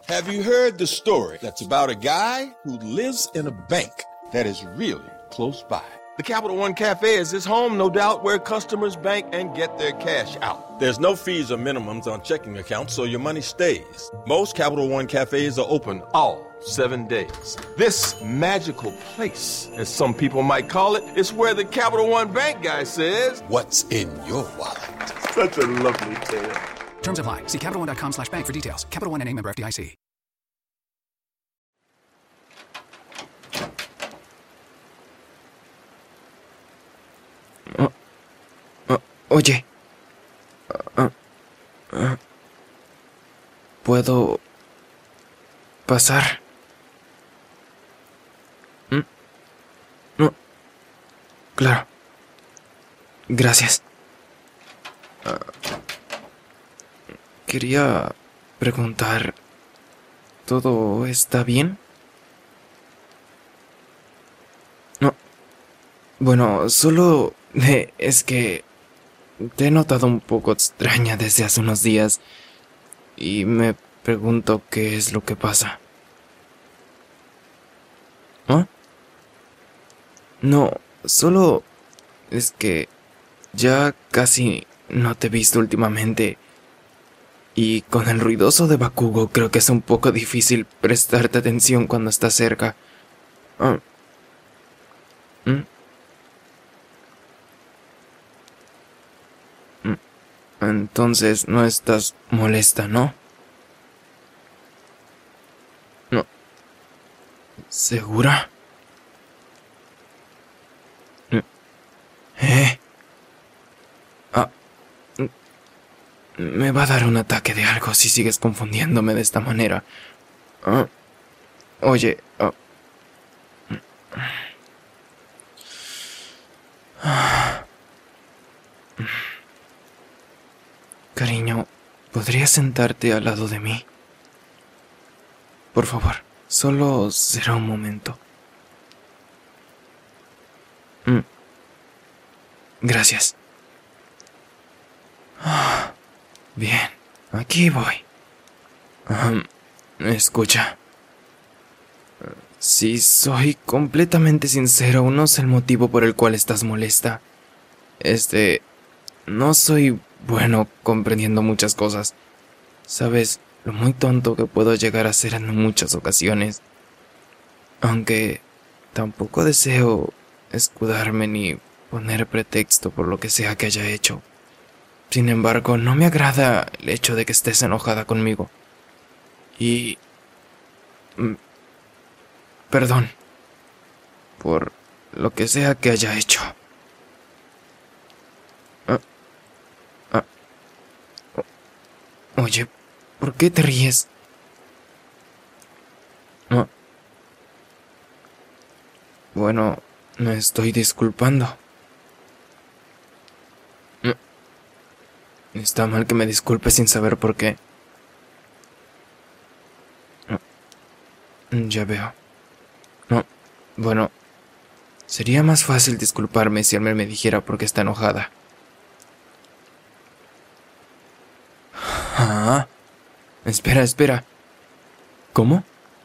Have you heard the story that's about a guy who lives in a bank that is really close by? The Capital One Cafe is his home, no doubt, where customers bank and get their cash out. There's no fees or minimums on checking accounts, so your money stays. Most Capital One Cafes are open all 7 days. This magical place, as some people might call it, is where the Capital One Bank guy says, "What's in your wallet?" Such a lovely tale. Terms apply. See CapitalOne.com/bank for details. Capital One N.A. member FDIC. Oye, ¿puedo pasar? No, claro. Gracias. Quería preguntar, ¿todo está bien? No. Bueno, solo es que te he notado un poco extraña desde hace unos días y me pregunto qué es lo que pasa. ¿Ah? No, solo es que ya casi no te he visto últimamente y con el ruidoso de Bakugo creo que es un poco difícil prestarte atención cuando estás cerca. Ah. Entonces no estás molesta, ¿no? No. ¿Segura? Me va a dar un ataque de algo si sigues confundiéndome de esta manera. Oye. Cariño, ¿podrías sentarte al lado de mí? Por favor, solo será un momento. Gracias. Bien, aquí voy. Escucha. Si soy completamente sincero, no sé el motivo por el cual estás molesta. No soy bueno comprendiendo muchas cosas. Sabes lo muy tonto que puedo llegar a ser en muchas ocasiones. Aunque tampoco deseo escudarme ni poner pretexto por lo que sea que haya hecho. Sin embargo, no me agrada el hecho de que estés enojada conmigo. Y... perdón por lo que sea que haya hecho. Oye, ¿por qué te ríes? Bueno, me estoy disculpando. Está mal que me disculpe sin saber por qué. Ya veo. No, bueno, sería más fácil disculparme si él me dijera por qué está enojada. Espera. ¿Cómo?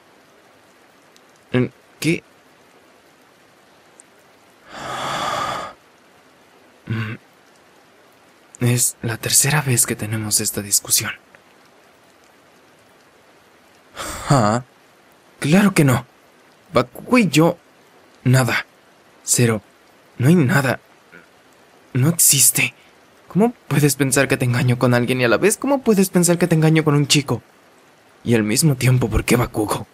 ¿Qué? Es la tercera vez que tenemos esta discusión. Claro que no. Bakugo y yo... nada. Cero. No hay nada. No existe. ¿Cómo puedes pensar que te engaño con alguien y a la vez cómo puedes pensar que te engaño con un chico? Y al mismo tiempo, ¿por qué Bakugo?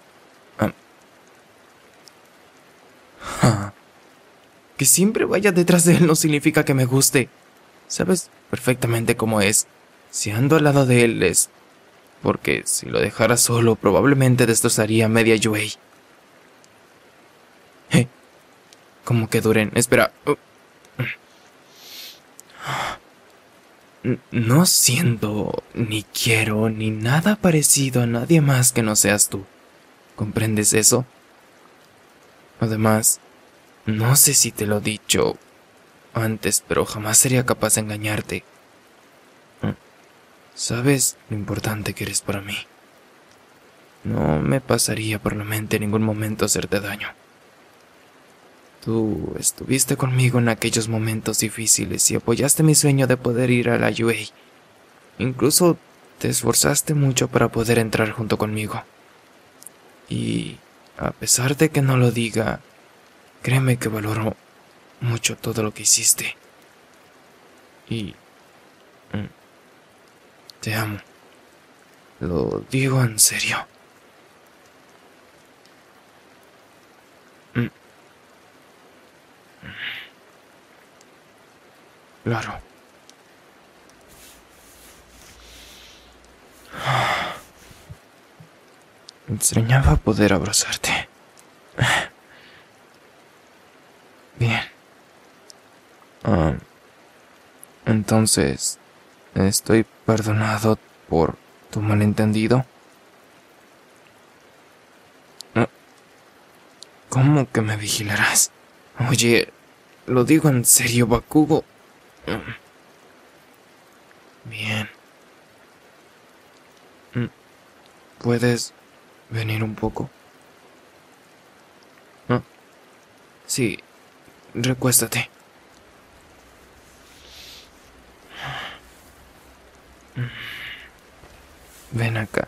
Que siempre vaya detrás de él no significa que me guste. Sabes perfectamente cómo es. Si ando al lado de él es... porque si lo dejara solo probablemente destrozaría media Yuei. ¿Cómo que duren? Espera. No siento, ni quiero, ni nada parecido a nadie más que no seas tú. ¿Comprendes eso? Además, no sé si te lo he dicho antes, pero jamás sería capaz de engañarte. ¿Sabes lo importante que eres para mí? no me pasaría por la mente en ningún momento hacerte daño. Tú estuviste conmigo en aquellos momentos difíciles y apoyaste mi sueño de poder ir a la UA. Incluso te esforzaste mucho para poder entrar junto conmigo. Y a pesar de que no lo diga, créeme que valoro mucho todo lo que hiciste. Y te amo. Lo digo en serio. Claro. Extrañaba poder abrazarte. Bien. Entonces, ¿estoy perdonado por tu malentendido? ¿Cómo que me vigilarás? Oye, lo digo en serio, Bakugo. Bien. ¿Puedes venir un poco? Sí, recuéstate. Ven acá.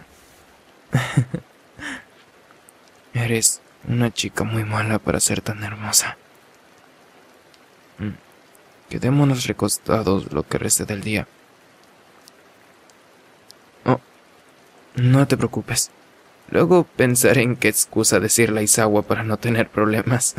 Eres una chica muy mala para ser tan hermosa. Quedémonos recostados lo que reste del día. Oh, no te preocupes. Luego pensaré en qué excusa decirle a Aizawa para no tener problemas.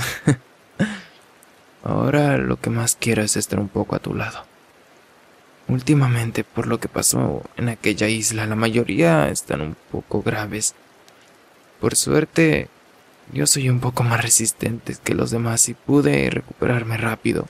Ahora lo que más quiero es estar un poco a tu lado. Últimamente, por lo que pasó en aquella isla, la mayoría están un poco graves. Por suerte, yo soy un poco más resistente que los demás y pude recuperarme rápido.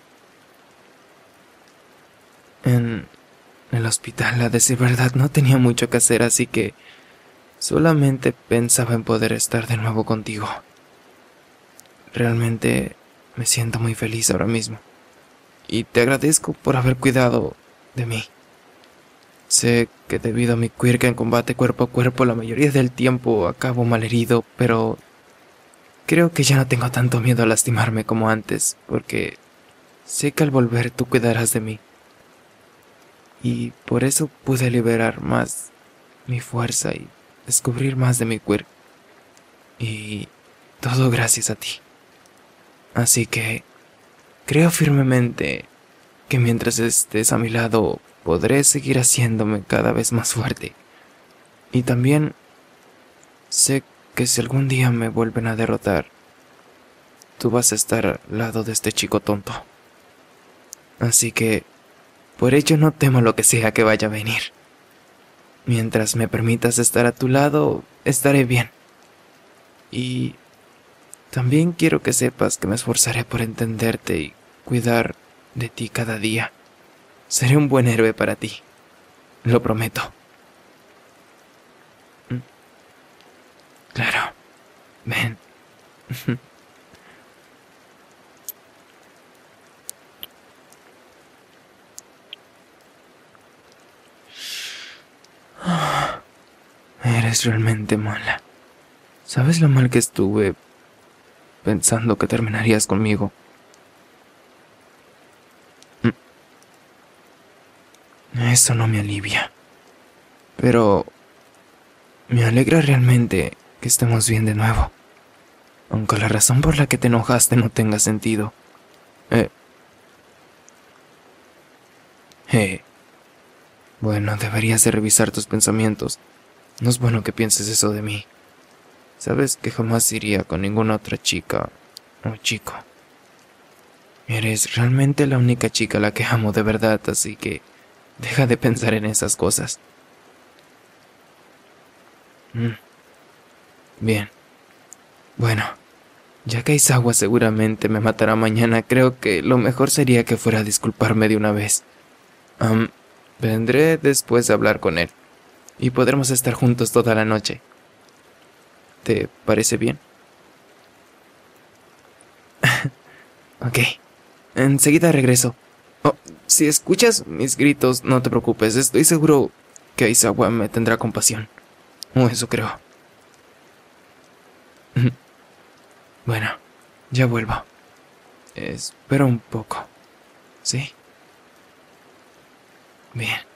En el hospital, a decir verdad, no tenía mucho que hacer, así que solamente pensaba en poder estar de nuevo contigo. Realmente me siento muy feliz ahora mismo. Y te agradezco por haber cuidado de mí. Sé que debido a mi quirk en combate cuerpo a cuerpo, la mayoría del tiempo acabo malherido, pero creo que ya no tengo tanto miedo a lastimarme como antes, porque sé que al volver tú cuidarás de mí. Y por eso pude liberar más mi fuerza y descubrir más de mi quirk. Y todo gracias a ti. Así que creo firmemente que mientras estés a mi lado podré seguir haciéndome cada vez más fuerte. Y también sé que si algún día me vuelven a derrotar, tú vas a estar al lado de este chico tonto. Así que por ello no temo lo que sea que vaya a venir. Mientras me permitas estar a tu lado, estaré bien. Y también quiero que sepas que me esforzaré por entenderte y cuidar de ti cada día. Seré un buen héroe para ti. Lo prometo. Claro. Ven. Eres realmente mala. ¿Sabes lo mal que estuve pensando que terminarías conmigo? Eso no me alivia. Pero me alegra realmente que estemos bien de nuevo. Aunque la razón por la que te enojaste no tenga sentido. Bueno, deberías de revisar tus pensamientos. No es bueno que pienses eso de mí. Sabes que jamás iría con ninguna otra chica o chico. Eres realmente la única chica a la que amo de verdad, así que deja de pensar en esas cosas. Bien. Bueno, ya que Aizawa seguramente me matará mañana, creo que lo mejor sería que fuera a disculparme de una vez. Vendré después de hablar con él, y podremos estar juntos toda la noche. ¿Te parece bien? Ok, enseguida regreso. Oh, si escuchas mis gritos, no te preocupes, estoy seguro que Aizawa me tendrá compasión. O eso creo. Bueno, ya vuelvo. Espera un poco. ¿Sí? Bien.